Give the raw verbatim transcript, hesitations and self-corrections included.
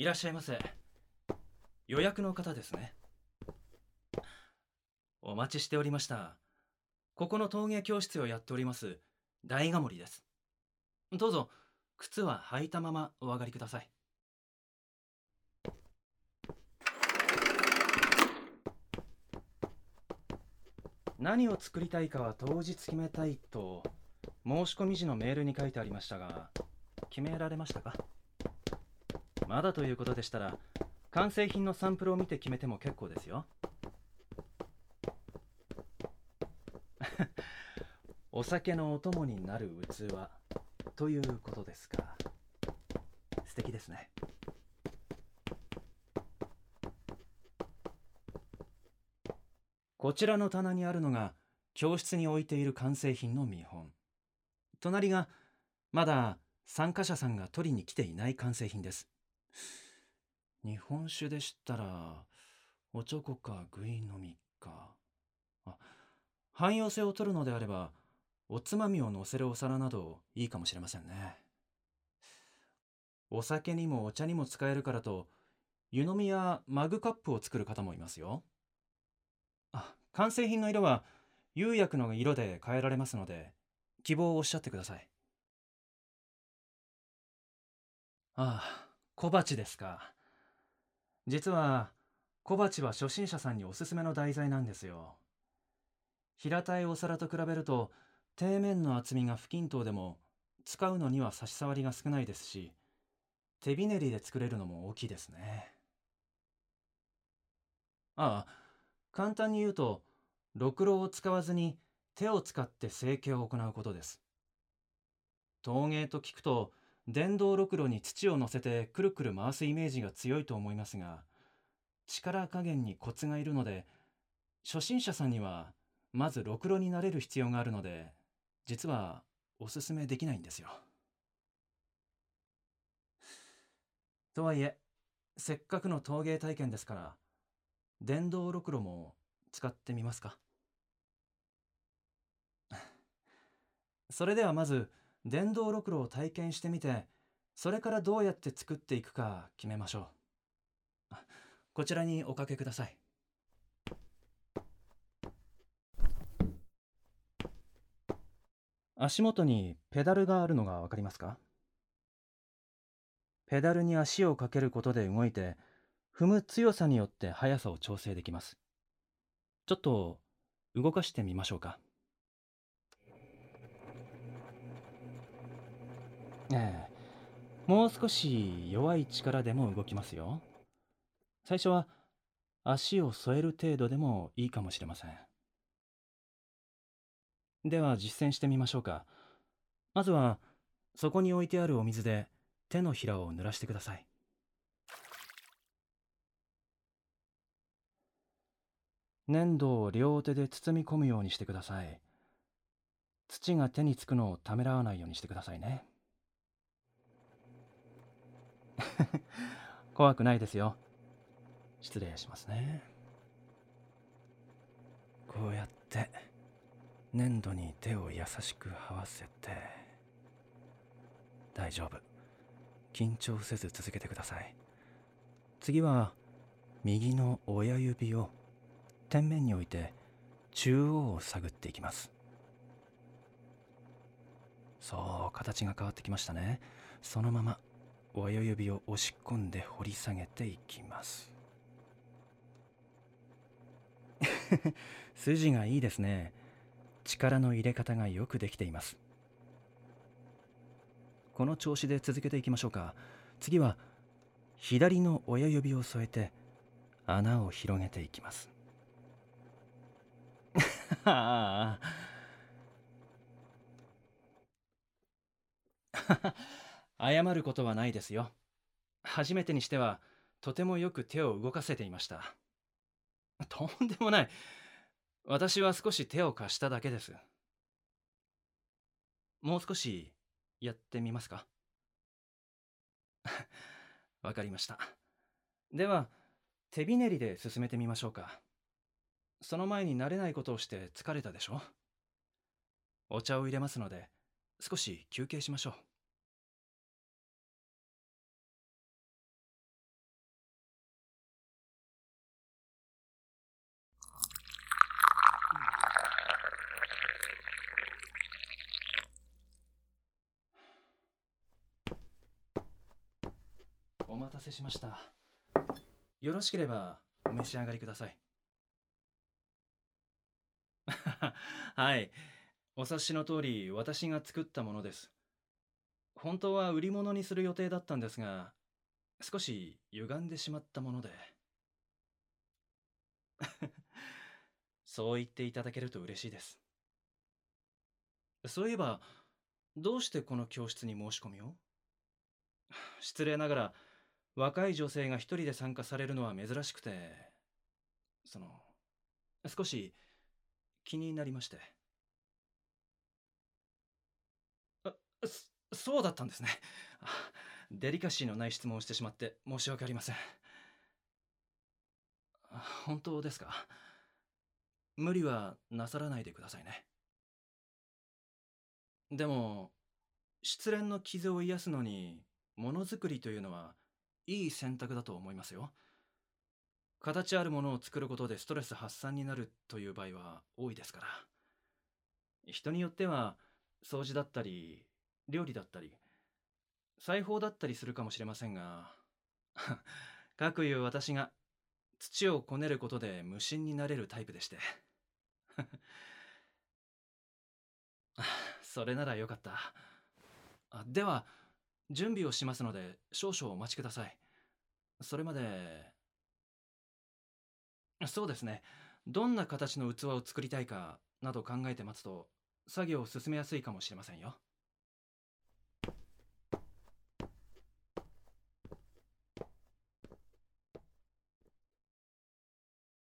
いらっしゃいませ。予約の方ですね。お待ちしておりました。ここの陶芸教室をやっております大賀森です。どうぞ靴は履いたままお上がりください。何を作りたいかは当日決めたいと申し込み時のメールに書いてありましたが、決められましたか？まだということでしたら完成品のサンプルを見て決めても結構ですよ。お酒のお供になる器ということですか。素敵ですね。こちらの棚にあるのが教室に置いている完成品の見本。隣がまだ参加者さんが取りに来ていない完成品です。日本酒でしたらおちょこかぐい飲みか。あ、汎用性を取るのであればおつまみを乗せるお皿などいいかもしれませんね。お酒にもお茶にも使えるからと湯飲みやマグカップを作る方もいますよ。あ、完成品の色は釉薬の色で変えられますので希望をおっしゃってください。ああ、小鉢ですか。実は小鉢は初心者さんにおすすめの題材なんですよ。平たいお皿と比べると底面の厚みが不均等でも使うのには差し障りが少ないですし、手びねりで作れるのも大きいですね。ああ、簡単に言うとろくろを使わずに手を使って成形を行うことです。陶芸と聞くと電動ろくろに土を乗せてくるくる回すイメージが強いと思いますが、力加減にコツがいるので初心者さんにはまずろくろに慣れる必要があるので、実はおすすめできないんですよ。とはいえせっかくの陶芸体験ですから電動ろくろも使ってみますか？それではまず電動ろくろを体験してみて、それからどうやって作っていくか決めましょう。こちらにおかけください。足元にペダルがあるのがわかりますか？ペダルに足をかけることで動いて、踏む強さによって速さを調整できます。ちょっと動かしてみましょうか。ええ、もう少し弱い力でも動きますよ。最初は足を添える程度でもいいかもしれません。では実践してみましょうか。まずはそこに置いてあるお水で手のひらを濡らしてください。粘土を両手で包み込むようにしてください。土が手につくのをためらわないようにしてくださいね。怖くないですよ。失礼しますね。こうやって粘土に手を優しく這わせて。大丈夫。緊張せず続けてください。次は右の親指を天面に置いて中央を探っていきます。そう、形が変わってきましたね。そのまま親指を押し込んで掘り下げていきます。筋がいいですね。力の入れ方がよくできています。この調子で続けていきましょうか。次は左の親指を添えて穴を広げていきます。ああ謝ることはないですよ。初めてにしてはとてもよく手を動かせていました。とんでもない。私は少し手を貸しただけです。もう少しやってみますか？わかりました。では手びねりで進めてみましょうか。その前に慣れないことをして疲れたでしょ？お茶を入れますので少し休憩しましょう。 お待たせしました。よろしければお召し上がりください。はい。お察しの通り、私が作ったものです。本当は売り物にする予定だったんですが、少し歪んでしまったもので。そう言っていただけると嬉しいです。そういえば、どうしてこの教室に申し込みを？失礼ながら、若い女性が一人で参加されるのは珍しくて、その、少し気になりまして。あ、そそうだったんですね。あ、デリカシーのない質問をしてしまって申し訳ありません。あ、本当ですか？無理はなさらないでくださいね。でも、失恋の傷を癒すのに、ものづくりというのはいい選択だと思いますよ。形あるものを作ることでストレス発散になるという場合は多いですから。人によっては、掃除だったり、料理だったり、裁縫だったりするかもしれませんが、かくいう私が土をこねることで無心になれるタイプでして。それならよかった。あ、では、準備をしますので少々お待ちください。それまで、そうですね。どんな形の器を作りたいかなど考えて待つと作業を進めやすいかもしれませんよ。